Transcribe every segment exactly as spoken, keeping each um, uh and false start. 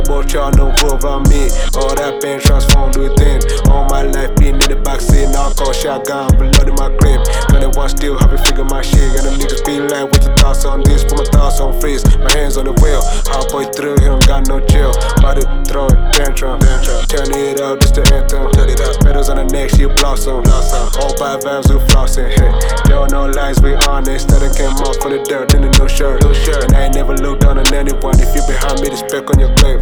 boy, y'all know what I mean. All that pain transformed within. All my life being in the backseat, now I call shotgun, reloading my clip. Got it one still, haven't figured my shit. Got them niggas be like, what your thoughts on this? Put my thoughts on freeze, my hands on the wheel. Halfway through, he don't got no chill. About to throw it, tantrum, turn it up, just the anthem. Turn it up, petals on the neck, she a blossom. All five vibes with flossing. Hey, there are no lies, we honest. That came off from the dirt in a new shirt. And I ain't never looked down on anyone. If you behind me, the speck on your grave.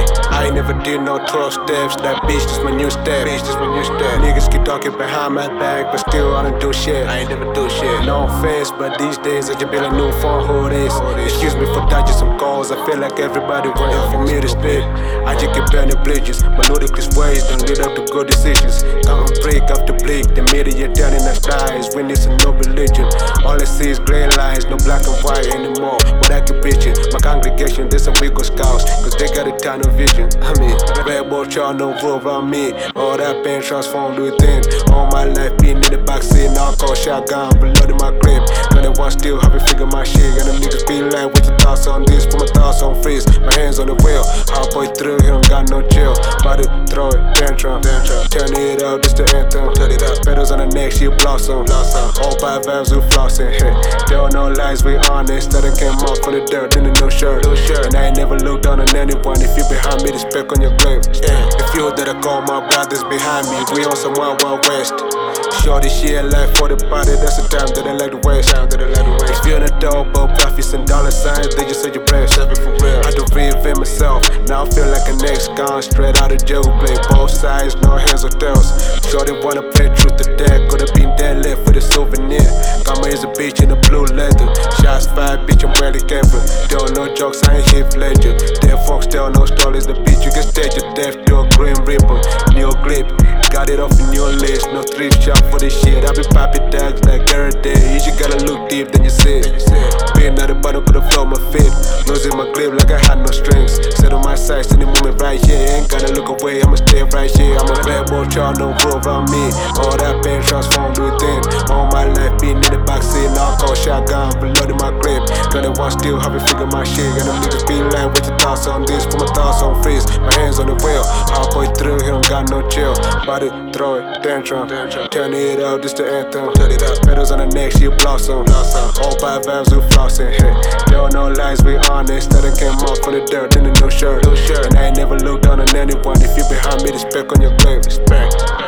I ain't never did no twelve steps. That bitch, just my new step. Bitch, just my new step. Niggas keep talking behind my back, but still I don't do shit. I ain't never do shit. No offense, but these days I just be like new phone, who it is. Excuse me for dodging some calls. I feel like everybody waiting for me to spit. I just keep burning bridges. My ludicrous ways don't lead up to good decisions. Come and break up the bleak. The media telling us lies. We need some no religion. All I see is gray lines, no black and white anymore. But I can picture my congregation, there's some Eagle Scouts, cause they got a ton of vision. I mean, bad boy, y'all know what around me. All that pain transformed within. All my life being in the backseat, now I call shotgun, reloading my grip. Got it one still, haven't figured my shit. Got them niggas be like, what your thoughts on this? Put my thoughts on freeze, my hands on the wheel. Halfway through, he don't got no chill. About to throw it, tantrum, turn it up, just the anthem. Turn it up, petals on the neck, she a blossom. All five vibes with flossing. Hey, there are no lies, we honest. That I came off from the dirt in a new shirt. And I ain't never looked down on anyone. If you behind me, the speck on your grave. Yeah. The few that I call my brothers behind me, we on some wild, wild west. Shorty, she a life for the party, that's the time that I like the west. Time that I like the west. Feeling dope, but profits and dollar signs, they just say you're blessed. For real. I do reinvent myself, now I feel like an ex gone straight out of jail. Play both sides, no hands or tails. Shorty wanna play truth or dare, could've been dead left with a souvenir. Got my is a bitch in a blue leather. Shots fired, bitch, I'm ready camper. There are no jokes, I ain't Heath Ledger. Dead folks tell no stories, the bitch you can stage your death to a Grim Reaper. New clip, got it off in your list. No thrift shop for this shit. I be popping tags like every day. You just gotta look deep, then you see it. Being at the bottom, put the flow my feet. Losing my grip like I had no strings. Set on my sights in the moment right here. Ain't gotta look away, I'ma stay right here. I'm a bad boy, y'all know what around me. All that pain transformed within. All my life being in the backseat, now I call shotgun, reloading my grip. Got it one still, haven't figured my shit. Got them niggas be like, what your thoughts on this? Put my thoughts on freeze, my hands on the wheel. Halfway through, he don't got no chill. About to throw it, tantrum, turn it up, just the anthem. Turn it up, petals on the neck, she a blossom. All five vibes with flossing. Hey, there are no lies, we honest. That I came off from the dirt in a new shirt. And I ain't never looked down on anyone. If you behind me, the speck on your grave. Respect.